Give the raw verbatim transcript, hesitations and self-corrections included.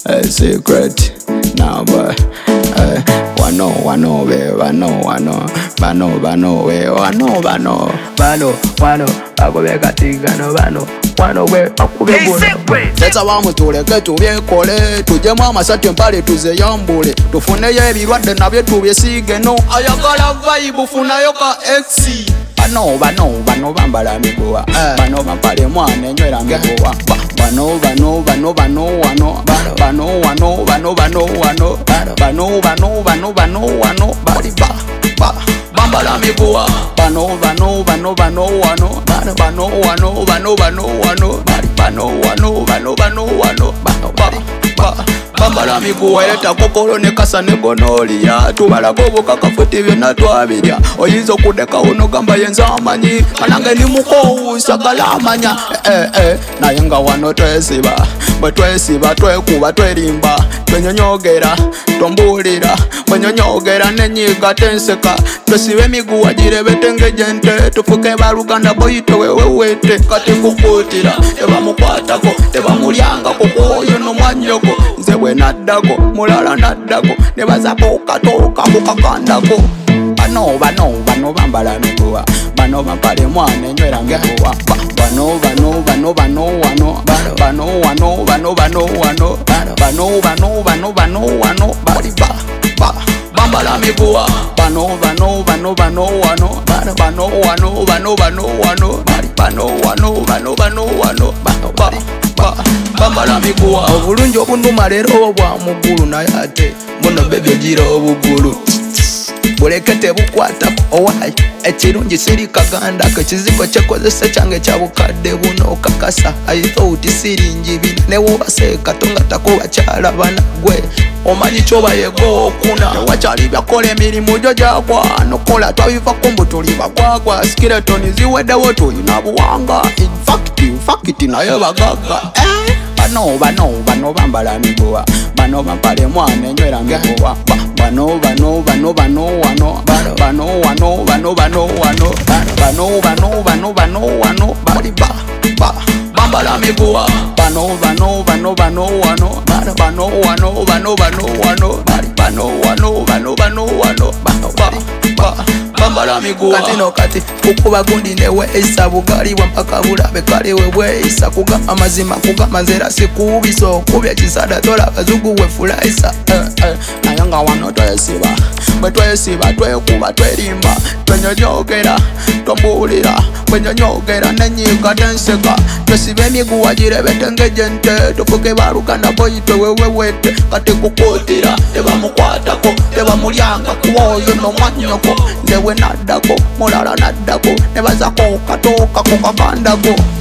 a secret. Now, but uh, wano wano we wano wano bano bano we wano bano bano wano agobe katigano bano wano we akube buno. Let's awamu tuleke tubyekole tujemu amasatu empale tuzeyambule tufuneyo ebirwadde nabyo tubyesige no ayagala vibe funayo ka X. Bano bano bano bambala miguwa bano bampale mwana enywera miguwa bano bano bano bano wano bano wano bano bano wano bano bano bano bano wano bali ba ba bambala miguwa bano bano bano bano wano bano wano bano bano wano bali bano wano bano bano wano ba ba bambala miguwa eleta kokolo ne kasa ne gonolia tubala gobo kakafuti byonna twabirya oyinza okudeka uno gamba yenza amanyi kanange ni muko sagala amanya eh eh naye nga wano twesiba bwe twesiba twekuba twerimba twenyonyogera tombulira bwenyonyogera nenyiga tenseka twesiba emiguwa girebete gente tufuke baluganda boyito wewe wete kati kukutira tebamukwatako tebamulyanga kuko oyo nomwanyoko nze bwe naddako mulala naddako ne bazapo katoka kukakandako bano bano bano bambala miguwa bano bampale mwana enywera miguwa bano bano bano bano wano bano wano bano bano wano bano bano bano bano wano bali ba ba bambala miguwa bano bano bano bano wano bano wano bano bano wano bali bano wano bano bano wano ba ba bambala miguwa obulungi obunduma leero bwa mugulu naye ate muno bebyo gira obugulu bulekete bukwatako owayi ekirungi siri kaganda kekizigo kyekozesa kyange kyabukadde buno okakasa I thought siringi bino newobaseka tonga takuba kyalabana gwe omanyi kyobayego okuna wakyali byakola emirimu gyo gyagwa nokola twabivako mbu tuli bagwagwa skiletoni ziweddewo tulina buwanga infact infact naye bagaga eh? Bano bano bano bambala miguwa bano bampale mwana enywera miguwa bano bano bano bano wano bano wano bano bano wano bano bano bano bano wano bali ba ba bambala miguwa bano bano bano bano wano bano wano bano bano wano bali bano wano bano bano wano ba ba bambala miguwa katino kati kukuba gundi neweisa bugali mpaka bulabe kale webweisa kuga amazima kuga manzera sikubiso kubya kisada dola bazugu we fulaisa eh eh nayanga wano twesiba bwe twesiba twekuba twerimba twenyonyogera tombulira bwenyonyogera nenyiga tenseka twesiba emiguwa girebete gente tufuke baluganda boyitwe wewe wete kati kukutira tebamukwatako tebamulyanga kuwoyo nomwanyoko ndewe naddako mulala naddako ne bazako katoka kukakandako